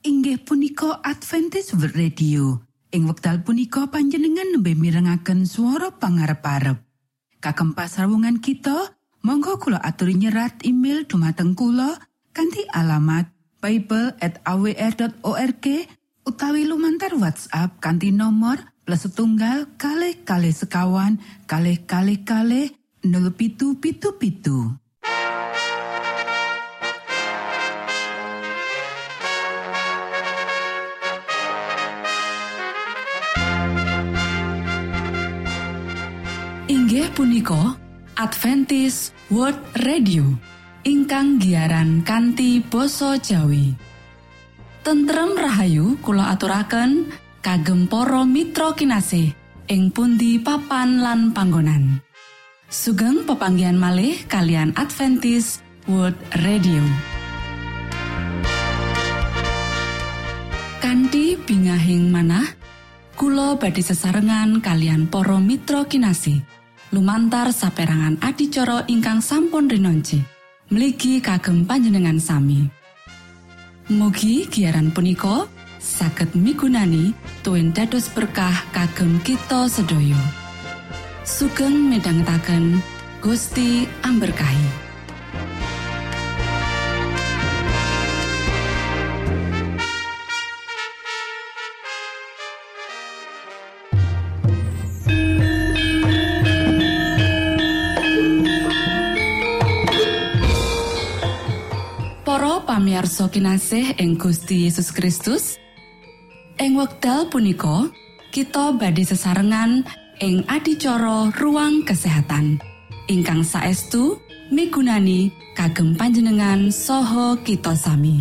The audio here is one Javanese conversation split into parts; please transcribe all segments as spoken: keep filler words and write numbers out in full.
inggih punika Adventist World Radio. Ing wekdal punika panjenengan nembe mirengaken swara pangarep-arep. Kagem pasrawungan kita, monggo kula aturi nyerat email dumateng kula kanthi alamat bible at a w r dot org utawi lumantar WhatsApp kanthi nomor plus setunggal kalih kalih sekawan kalih kalih kalih nol pitu pitu pitu. Inggih punika Adventist World Radio ingkang giaran kanthi basa Jawi. Tentrem rahayu kula aturaken kagem para mitra kinasih ing pundi papan lan panggonan. Sugeng pepanggihan malih kalian Adventist World Radio. Kanthi bingahing manah kula badhe sesarengan kalian para mitra kinasih lumantar saperangan adicara ingkang sampun rinonci mligi kagem panjenengan sami. Mugi giaran punika saged migunani tuwin dados berkah kagem kita sedaya. Sugeng midhangetaken Gusti amberkahi. Pamirsa kinasih ing Gusti Yesus Kristus, ing wekdal punika kita badhe sesarengan ing adicara Ruang Kesehatan ingkang saestu migunani kagem panjenengan saha kita sami.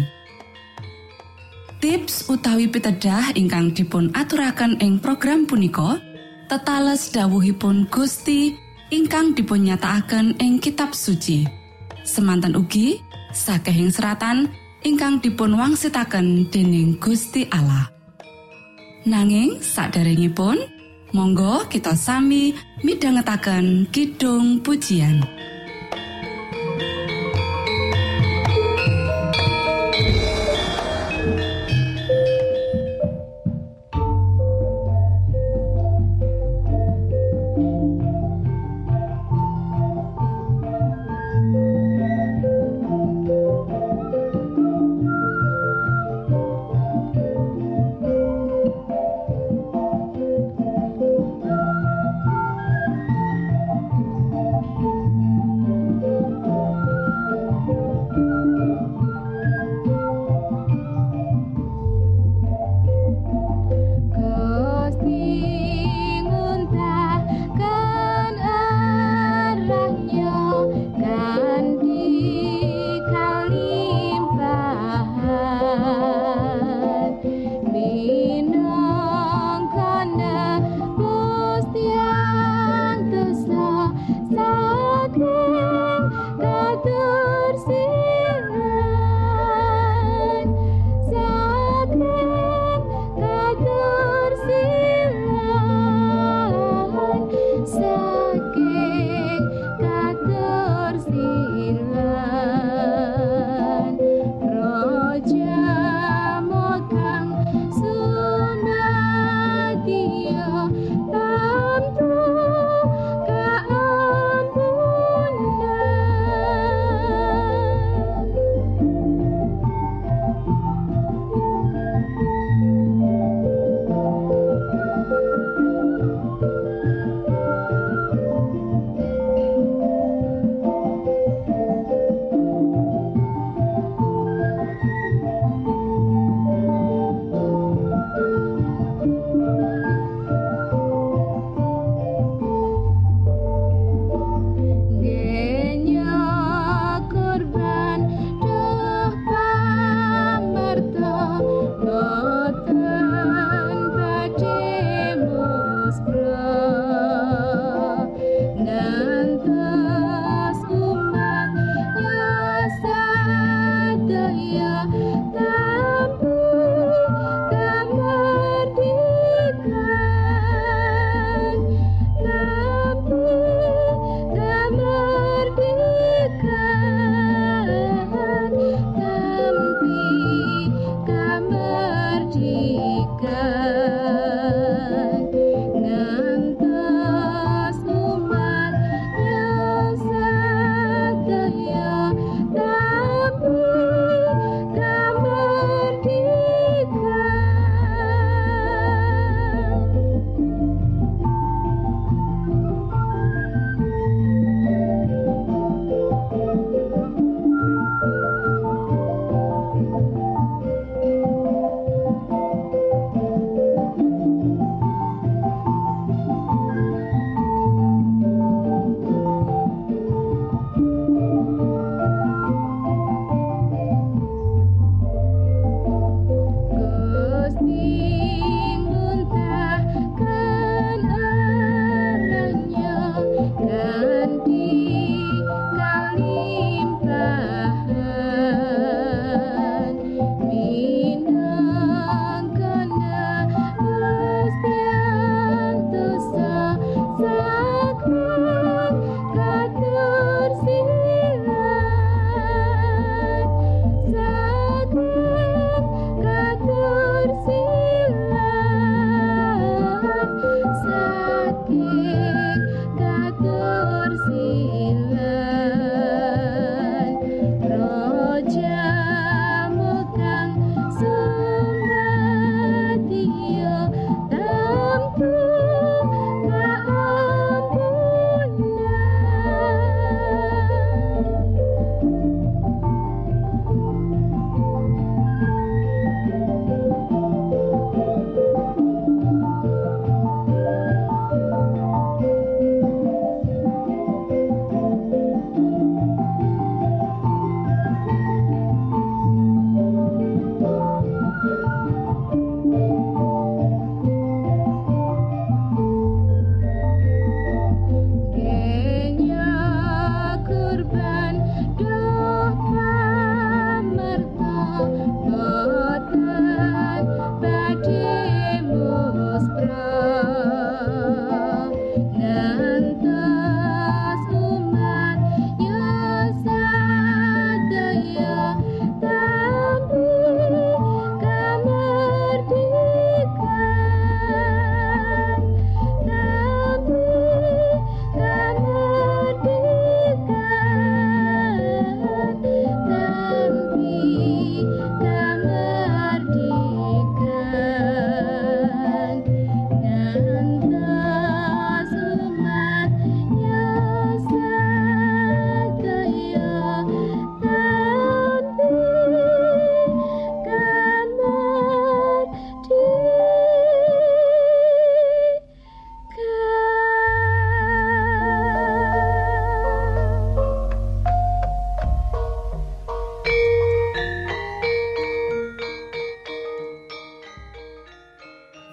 Tips utawi pitedah ingkang dipun aturaken ing program punika tetales dawuhipun Gusti ingkang dipun nyatakaken ing kitab suci. Semanten ugi sakehing seratan ingkang dipun wangsitaken dening Gusti Allah. Nanging saderengipun, monggo kita sami midhangetaken kidung pujian.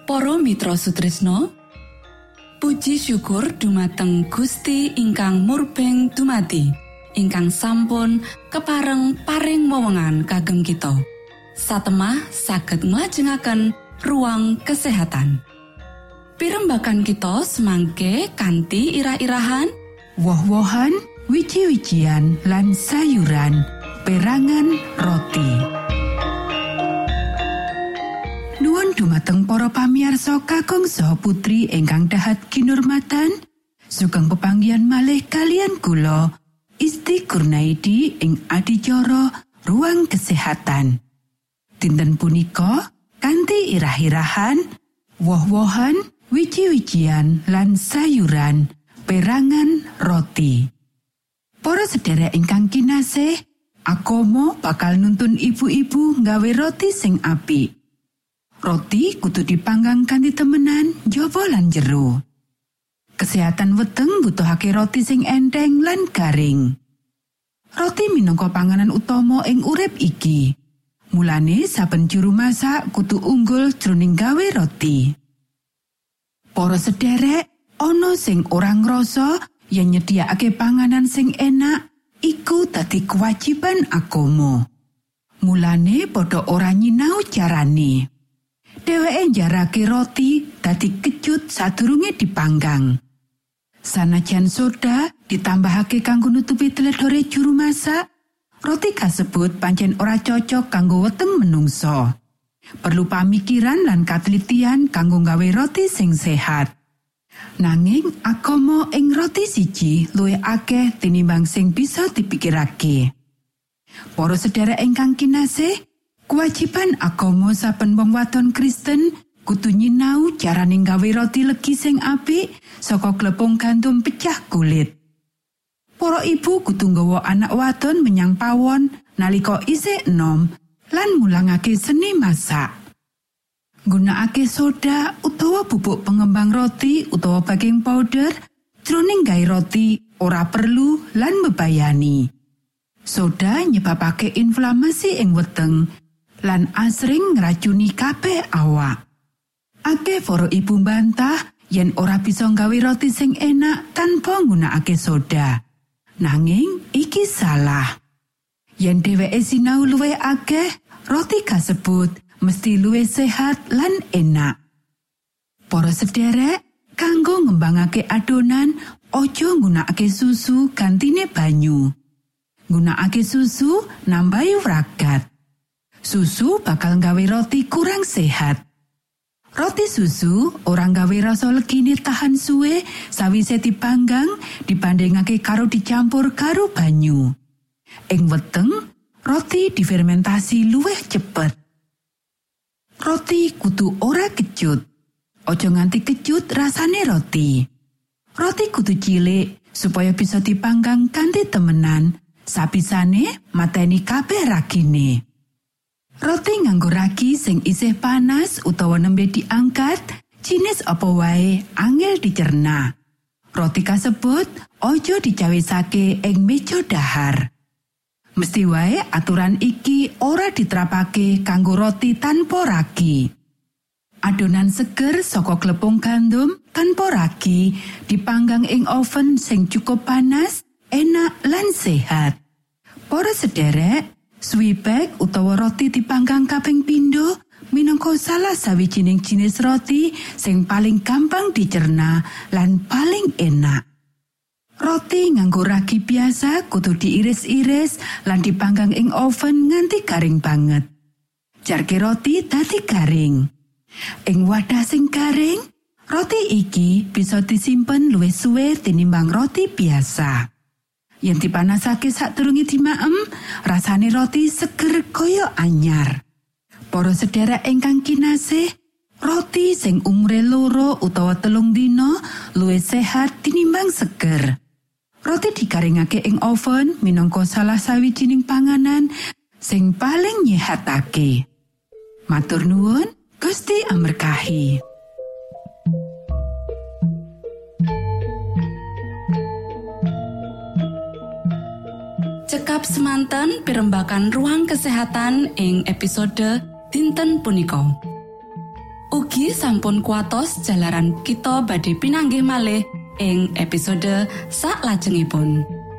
Para mitra sutresna, puji syukur dumateng Gusti ingkang murbeng dumati, ingkang sampun kepareng paring wewengan kagem kita. Satemah saged nglajengaken ruang kesehatan. Pirembagan kita semangke kanthi irah-irahan, woh-wohan, wiji-wijian lan sayuran, perangan roti. Nuwun dumateng para pamirsa kakung saha putri ingkang dahat kinurmatan, sugeng pepanggihan malih kalian kula Isti Kurnaidi ing adicara ruang kesehatan. Dinten punika kanthi irah-irahan, woh-wohan, wiji-wijian lan sayuran, perangan roti. Para sedherek ingkang kinasih, agama bakal nuntun ibu-ibu nggawe roti sing apik. Roti kudu dipanggang kanthi temenan njaba lan jero. Kesehatan weteng butuhake roti sing enteng lan garing. Roti minangka panganan utama ing urip iki. Mulane saben juru masak kudu unggul jroning gawe roti. Para sedherek, ana sing ora ngrasa yen nyediakake panganan sing enak iku dadi kewajiban agama. Mulane padha ora nyinau carane. Dheweke njarake roti dadi kecut sadurunge dipanggang. Sanajan soda ditambahake kanggo nutupi tledore juru masak, roti kasebut pancen ora cocok kanggo weteng menungso. Perlu pamikiran lan katelitian kanggo gawe roti sing sehat. Nanging agama ing roti siji luwih akeh tinimbang sing bisa dipikirake. Para sedherek ingkang kinasih, kewajiban agama saben wong wadon Kristen kudu nyinau carane gawe roti legi sing apik saka glepung gandum pecah kulit. Para ibu kudu nggawa anak wadon menyang pawon nalika isih enom lan mulangake seni masak. Gunakake soda utawa bubuk pengembang roti utawa baking powder jroning gawe roti ora perlu lan mbebayani. Soda nyebabake inflamasi ing weteng lan asring ngracuni kabeh awak. Akeh para ibu mbantah yen ora bisa nggawe roti sing enak tanpa nggunakake soda. Nanging iki salah. Yen dheweke sinau luwih akeh, roti kasebut mesti luwih sehat lan enak. Para sedherek, kanggo ngembangake adonan, aja nggunakake susu gantine banyu. Nggunakake susu nambahi wragat. Susu bakal nggawe roti kurang sehat. Roti susu ora nggawe rasa legine tahan suwe sawise dipanggang dibandingake karo dicampur karo banyu. Ing weteng, roti difermentasi luwih cepet. Roti kudu ora kecut. Aja nganti kecut rasane roti. Roti kudu cilik supaya bisa dipanggang kanthi temenan. Sapisane mateni kabeh ragine. Roti nganggo ragi sing isih panas utawa nembe diangkat, jinis apa wae angel dicerna. Roti kasebut aja dicawisake ing meja dahar. Mesti wae aturan iki ora diterapake kanggo roti tanpa ragi. Adonan seger saka glepung gandum tanpa ragi dipanggang ing oven sing cukup panas, enak lan sehat. Para sederek, swibek utawa roti dipanggang kaping pindho minangka salah sawijining jenis roti sing paling gampang dicerna lan paling enak. Roti nganggo ragi biasa kudu diiris-iris lan dipanggang ing oven nganti garing banget. Jarke roti dadi garing. Ing wadah sing garing, roti iki bisa disimpen luwih suwe tinimbang roti biasa. Yen dipanasake sadurunge dimaem, rasane roti seger kaya anyar. Para sedherek ingkang kinasih, roti sing umure loro utawa telung dina luwih sehat tinimbang seger. Roti digaringake ing oven minangka salah sawijining panganan sing paling nyehatake. Matur nuwun, Gusti amberkahi. Cekap semanten pirembakan ruang kesehatan ing episode dinten punika. Ugi sampun kuatos jalaran kita badhe pinanggih malih ing episode saklajengipun.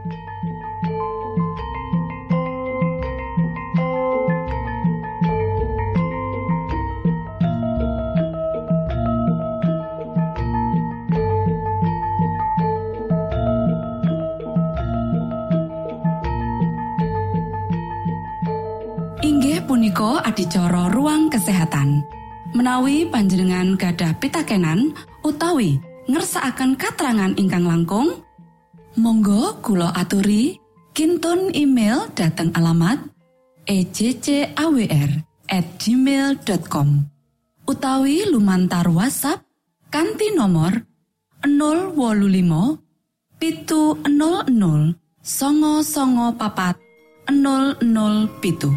Inggih punika adicara ruang kesehatan. Menawi panjenengan gadah pitakenan utawi ngersakaken katrangan ingkang langkung, monggo kula aturi kintun email dhateng alamat e j c a w r at gmail dot com utawi lumantar WhatsApp kanthi nomor nol wolu limo pitu nol nol songo songo papat nol nol pitu.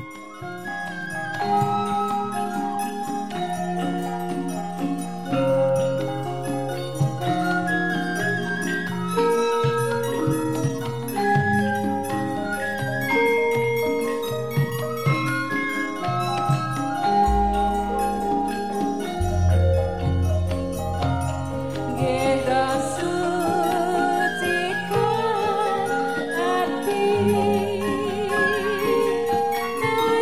Hati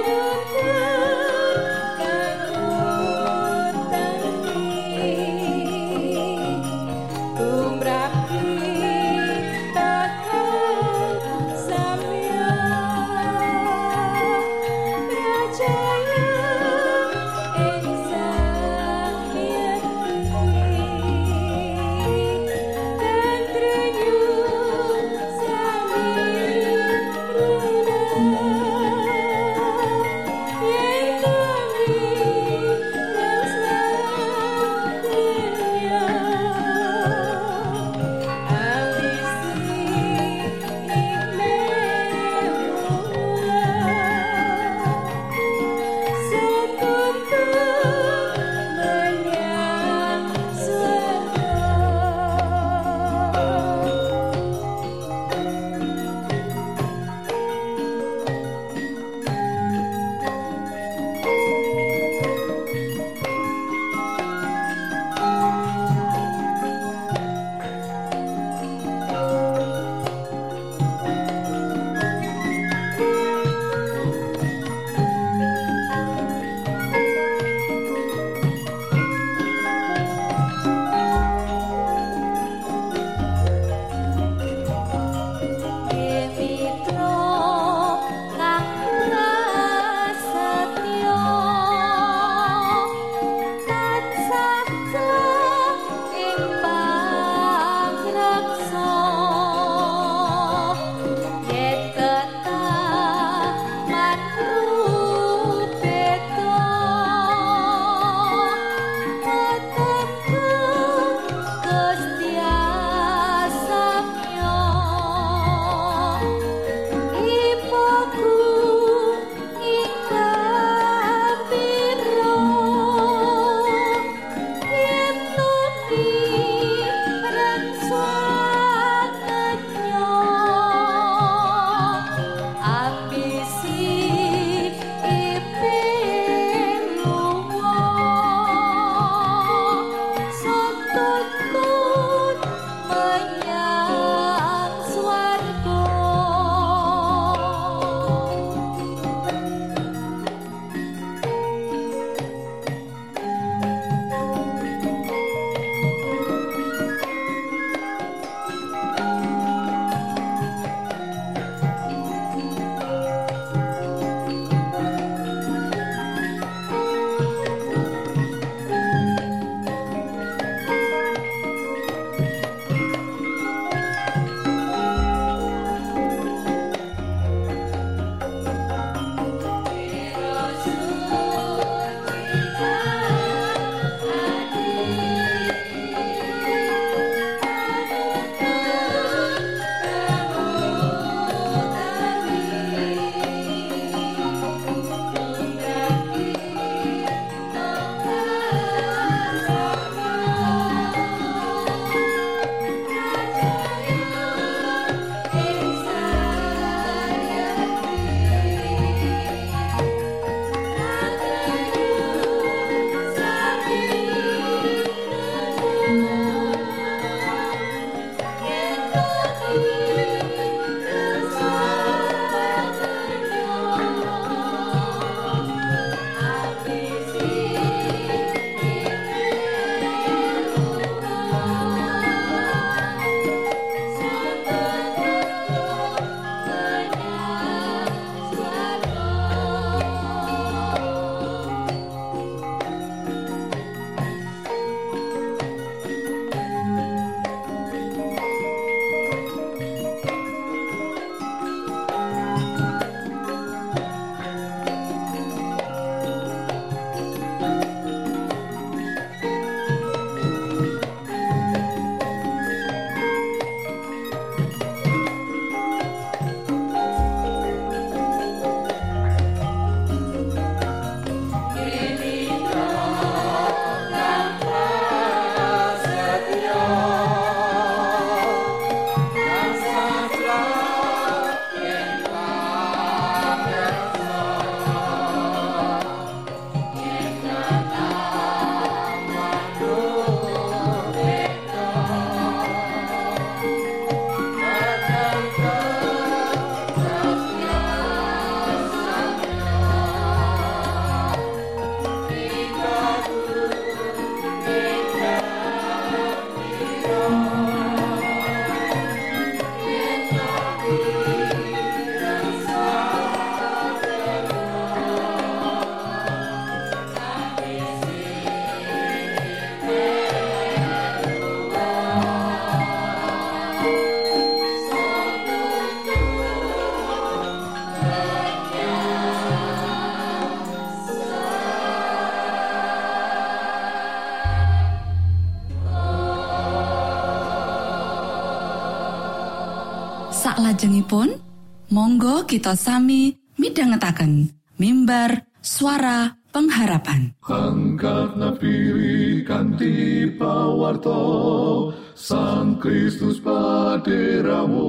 Saklajengipun monggo kita sami midhangetaken mimbar suara pengharapan. Angkatna piri kanthi pawarto Sang Kristus paderamu.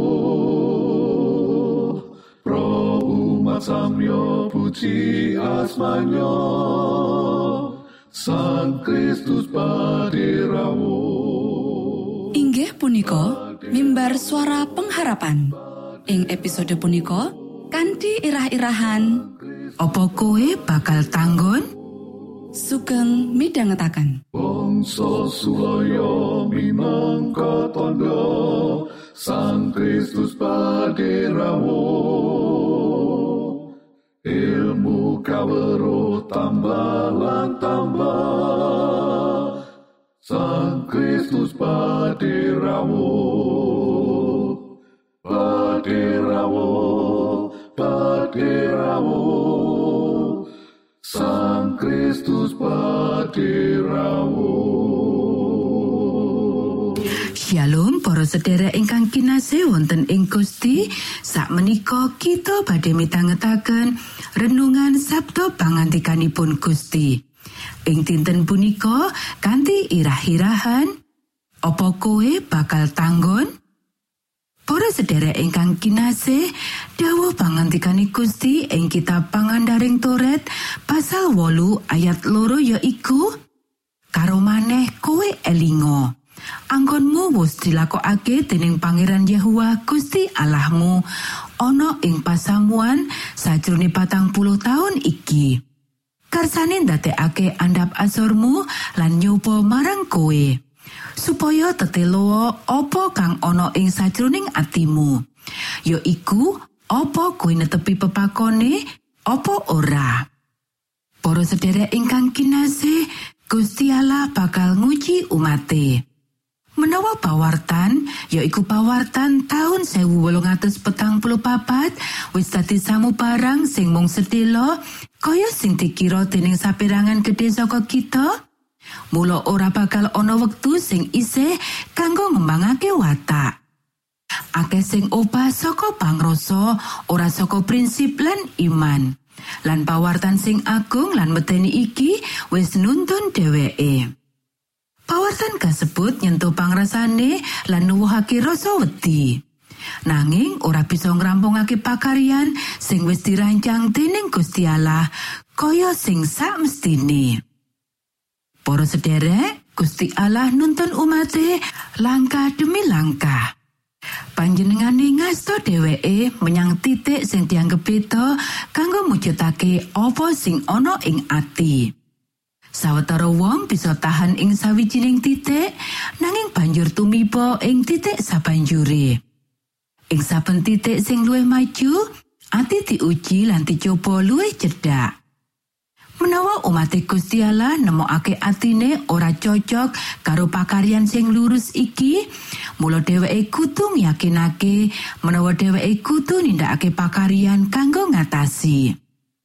Pro umat samyo puji asmanyo Sang Kristus paderamu. Inggih punika mimbar suara pengharapan. Ing episode punika kanthi irah-irahan Apa kowe bakal tanggon? sugeng midhangetaken. Bangsa sulaya minangka tandha Sang Kristus paderamu. Ilmu kawruh tambah lan tambah Sang Kristus paderamu. Paderamu, paderamu Sang Kristus paderamu. Shalom para sedherek ingkang kinasih wonten ing Gusti. Sakmenika kita badhe mitangetaken renungan Sabda pangandikanipun Gusti. Ing dinten punika kanthi irah-irahan Apa kowe bakal tanggon? Para sedherek ingkang kinasih, dawuh pangantikane Gusti ing kitab Pangandaring Toret pasal wolu ayat loro yaiku karo maneh kowe elingo anggonmu wis dilakokake dening Pangeran Yahuwa Gusti Allahmu ana ing pasamuan sajroning patang puluh taun iki. Karsane ndadekake andhap asormu lan nyoba marang kowe supaya tetelo apa kang ana ing sajroning atimu, yaiku apa kowe netepi pepakone apa ora. Para sedherek ingkang kinasih, Gusti Allah bakal nguji umate. Menawa pawartan, yaiku pawartan taun sewu wolung atus petang puluh papat, wis dadi samubarang sing mung sedhela kaya sing dikira dening saperangan gedhe saka kita. Mula ora bakal ana wektu sing isih kanggo ngembangake watak. Akeh sing obah saka pangrasa, ora saka prinsip lan iman. Lan pawartan sing agung lan medeni iki wis nuntun dheweke. Pawartan kasebut nyentuh pangrasane lan nuwuhake rasa wedi. Nanging ora bisa ngrampungake pakaryan sing wis dirancang dening Gusti Allah kaya sing sak mestine. Para sedherek, Gusti Allah nuntun umate langkah demi langkah. Panjenengane ngasta dheweke menyang titik sing dianggep beda kanggo mujudake apa sing ana ing ati. Sawetara wong bisa tahan ing sawijining titik, nanging banjur tumiba ing titik sabanjure. Ing saben titik sing luwih maju, ati diuji lan dicoba luwih cedhak. Menawa umat Gusti Allah nemokake atine ora cocok karo pakaryan sing lurus iki, mula dheweke kudu yakinake menawa dheweke kudu nindakake pakaryan kanggo ngatasi.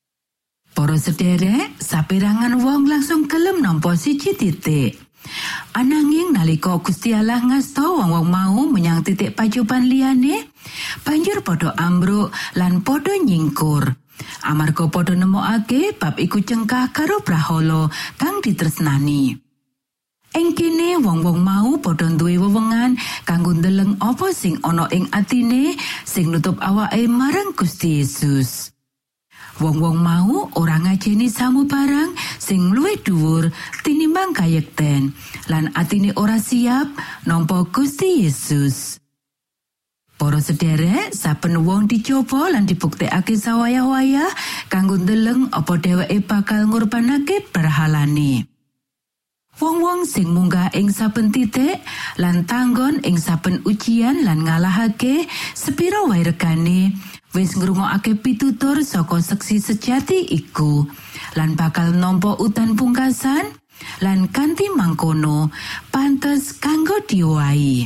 Para sedherek, saperangan wong langsung gelem nampa siji titik. Ananging nalika Gusti Allah ngasta wong-wong mau menyang titik pacoban liyane, banjur padha ambruk lan padha nyingkur. Amarga padha nemokake bab iku cengkah karo brahala kang ditresnani. Ing kene wong-wong mau padha duwe wewengan kanggo ndeleng apa sing ana ing atine sing nutup awake marang Gusti Yesus. Wong-wong mau ora ngajeni samubarang sing luwih dhuwur tinimbang kayekten lan atine ora siap nampa Gusti Yesus. Para sedherek, saben wong dicoba lan dibuktekake sawaya-waya kanggo ndeleng apa dheweke bakal ngurbanake berhalane. Wong-wong sing munggah ing saben titik lan tanggon ing saben ujian lan ngalahake sepira wae regane wis ngrungokake pitutur saka seksi sejati iku lan bakal nampa udan pungkasan lan kanthi mangkono pantes kanggo diwahi.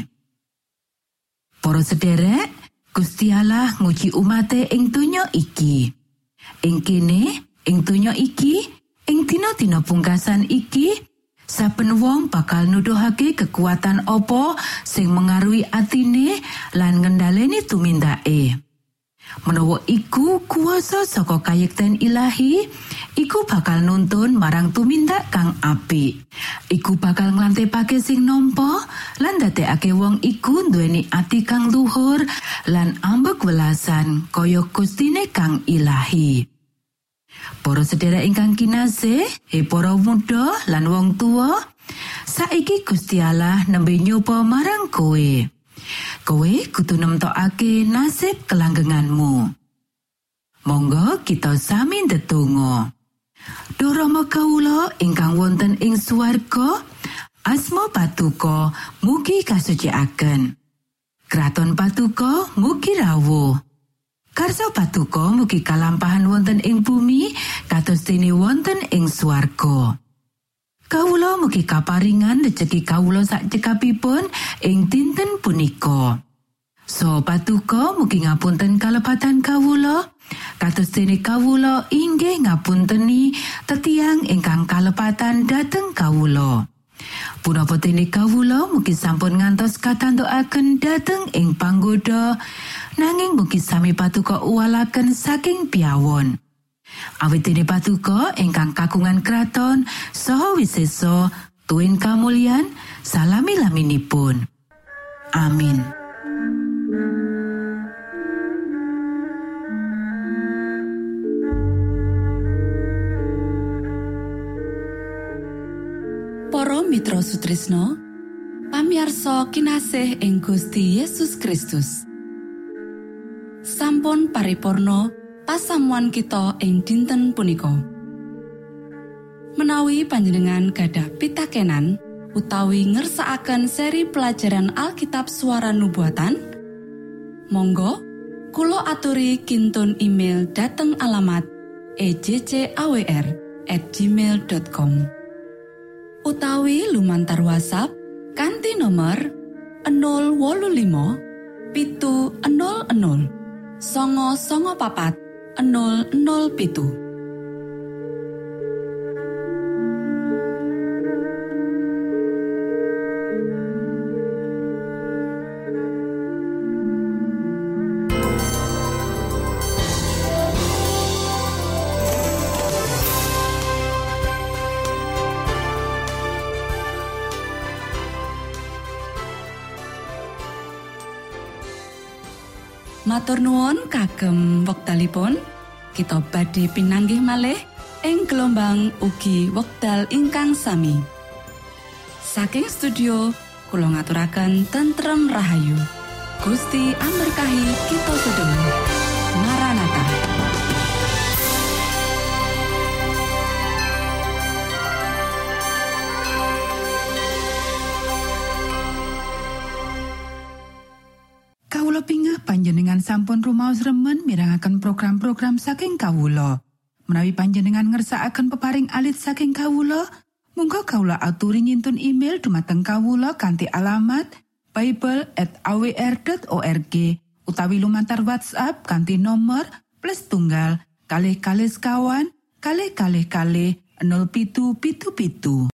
Para sedherek, Gusti Allah nguji umate ing donya iki. Ing kene, ing donya iki, ing dina-dina pungkasan iki, Saben wong bakal nuduhake kekuatan apa sing mengaruhi atine lan ngendhaleni tumindake. Menawa iku kuwasa saka kayekten ilahi, iku bakal nuntun marang tumindak kang apik. Iku bakal nglantepake sing nampa lan ndadekake wong iku nduweni ati kang luhur lan ambek welasan kaya Gustine kang ilahi. Para sedherek ingkang kinasih, he para muda lan wong tuwa, saiki Gusti Allah nembe nyoba marang kowe. Kowe kudu nemtokake nasib kelanggenganmu. Monggo kita sami ndedonga. Duh Rama kawula ingkang wonten ing swarga, asma Patuko mugi kasucikaken. Kraton Patuko mugi rawuh. Karsa Patuko mugi kalampahan wonten ing bumi kados dene wonten ing swarga. Kawula mugi kaparingan rejeki kawula sak cekapipun ing dinten punika. So Patuko mugi ngapunten kalepatan kawula, kados dene kawula inggih ngapunteni tetiang ingkang kalepatan dhateng kawula. Punapa dene kawula mugi sampun ngantos katantukaken dhateng ing panggoda, nanging mugi sami Patuko uwalaken saking piyawon. Awit dene Patuko ingkang kagungan kraton saha wisesa tuwin kamulyan salami-laminipun. Amin. Para mitra Sutrisno, pamirsa kinasih ing Gusti Yesus Kristus. Sampun paripurna pasamuan kita ing dinten punika. Menawi panjenengan gadah pitakenan utawi ngersakaken seri pelajaran Alkitab Suara Nubuatan, monggo kula aturi kintun email dhateng alamat e j c a w r at gmail dot com utawi lumantar WhatsApp kanthi nomor nol wolu limo pitu nol nol songo songo papat nol nol pitu. Matur nuwun kagem wektalipun. Kita badhe pinanggih malih ing gelombang ugi wekdal ingkang sami. Saking studio kula ngaturaken tentrem rahayu. Gusti amberkahi kita sedaya. Maranatha. Kawula pingah panjenengan sampun rumaos remen mirengaken program-program saking kawula. Menawi panjenengan ngersakaken peparing alit saking kawula, monggo kawula aturi nyintun email dumateng kawula kanthi alamat bible at a w r dot org utawi lumantar WhatsApp kanthi nomor plus tunggal kalih kalih sekawan kalih kalih kalih nol pitu pitu pitu.